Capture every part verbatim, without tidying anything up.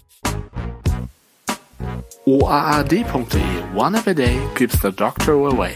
O A A D punkt de. One app a day keeps the doctor away.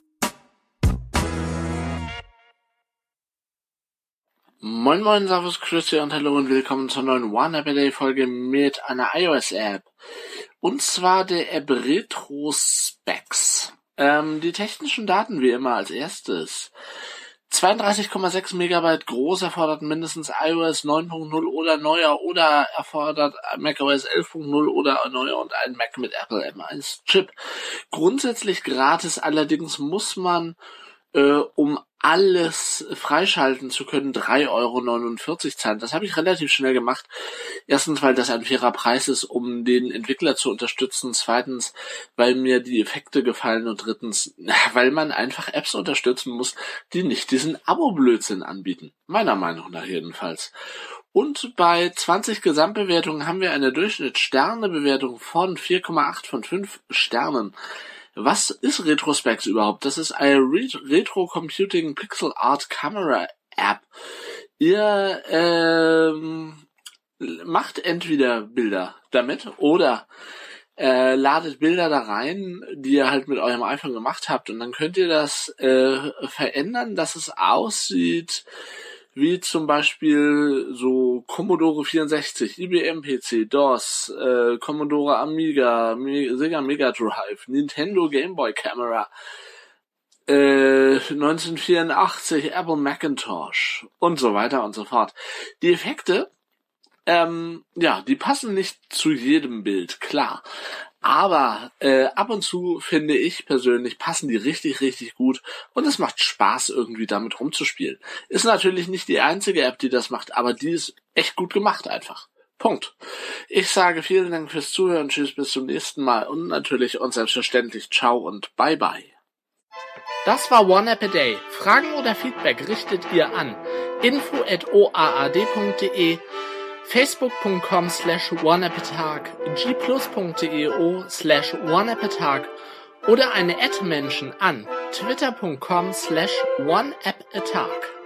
Moin moin, servus, grüße und hallo und willkommen zur neuen One App a Day Folge mit einer iOS-App. Und zwar der App Retrospecs. Ähm, die technischen Daten wie immer als erstes. zweiunddreißig Komma sechs Megabyte groß, erfordert mindestens iOS neun Punkt null oder neuer oder erfordert macOS elf Punkt null oder neuer und ein Mac mit Apple M eins Chip. Grundsätzlich gratis, allerdings muss man, äh, um alles freischalten zu können, drei Euro neunundvierzig zahlen. Das habe ich relativ schnell gemacht. Erstens, weil das ein fairer Preis ist, um den Entwickler zu unterstützen. Zweitens, weil mir die Effekte gefallen. Und drittens, weil man einfach Apps unterstützen muss, die nicht diesen Abo-Blödsinn anbieten. Meiner Meinung nach jedenfalls. Und bei zwanzig Gesamtbewertungen haben wir eine Durchschnittssternebewertung von vier Komma acht von fünf Sternen. Was ist Retrospecs überhaupt? Das ist eine Retro Computing Pixel Art Camera App. Ihr ähm, macht entweder Bilder damit oder äh, ladet Bilder da rein, die ihr halt mit eurem iPhone gemacht habt, und dann könnt ihr das äh, verändern, dass es aussieht wie zum Beispiel so Commodore vierundsechzig, I B M P C, DOS, äh, Commodore Amiga, Me- Sega Mega Drive, Nintendo Game Boy Camera, äh, neunzehnhundertvierundachtzig Apple Macintosh und so weiter und so fort. Die Effekte, ähm, ja, die passen nicht zu jedem Bild, klar. Aber äh, ab und zu, finde ich persönlich, passen die richtig, richtig gut und es macht Spaß, irgendwie damit rumzuspielen. Ist natürlich nicht die einzige App, die das macht, aber die ist echt gut gemacht einfach. Punkt. Ich sage vielen Dank fürs Zuhören, tschüss, bis zum nächsten Mal und natürlich und selbstverständlich ciao und bye bye. Das war One App a Day. Fragen oder Feedback richtet ihr an info at o a a d punkt de, facebook.com slash oneappatag, gplus.deo slash oneappatag oder eine Ad-Menschen an twitter.com slash oneappatag.